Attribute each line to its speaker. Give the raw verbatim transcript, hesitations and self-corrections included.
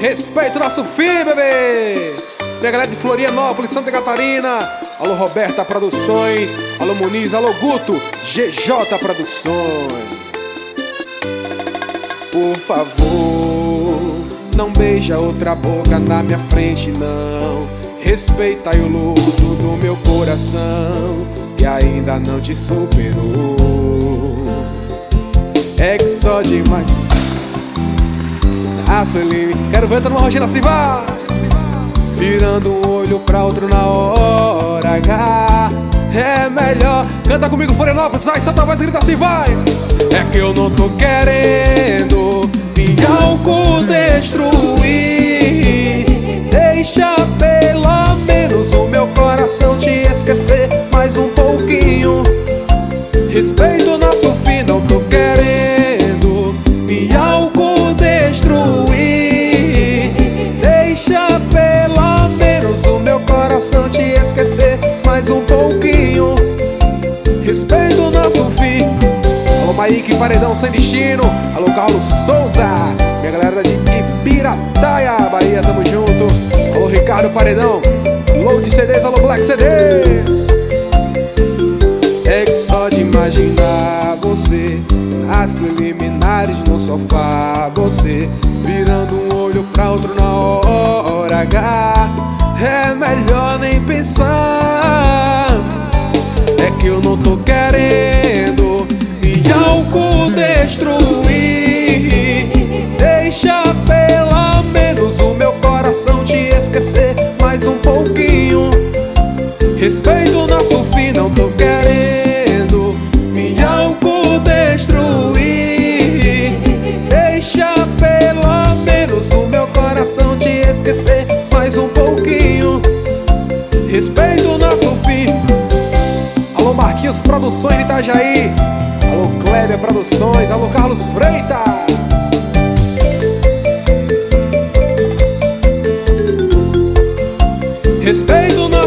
Speaker 1: Respeita o nosso fim, bebê. Tem a galera de Florianópolis, Santa Catarina. Alô Roberta Produções. Alô Muniz, alô Guto, G J Produções. Por favor, não beija outra boca na minha frente, não. Respeita aí o luto do meu coração, que ainda não te superou. É que só demais as preliminares. Quero ver numa rotina assim, vai. Virando um olho pra outro na hora H. É melhor. Canta comigo, Florianópolis, vai, solta a voz e grita assim, vai. É que eu não tô querendo me autodestruir. Deixa pelo menos o meu coração te esquecer mais um pouquinho. Respeita o nosso fim, não tô querendo me autodestruir. Deixa pelo menos o meu coração te esquecer mais um pouquinho. Respeita o nosso fim. Alô Maique Paredão Sem Destino. Alô Carlos Souza, minha galera de Ibirataia, Bahia, tamo junto. Alô Ricardo Paredão, Load C Ds, alô Black C Ds. É que só de imaginar você nas preliminares no sofá, você virando um olho pra outro na hora H. É melhor nem pensar. É que eu não tô querendo me autodestruir. Deixa pelo menos o meu coração te esquecer mais um pouquinho. Respeita o nosso fim, não tô querendo me autodestruir. Deixa pelo menos o meu coração te esquecer mais um pouquinho. Respeita o nosso fim. Alô Marquinhos Produções de Itajaí. Alô Kleber Produções. Alô Carlos Freitas. Respeita o nosso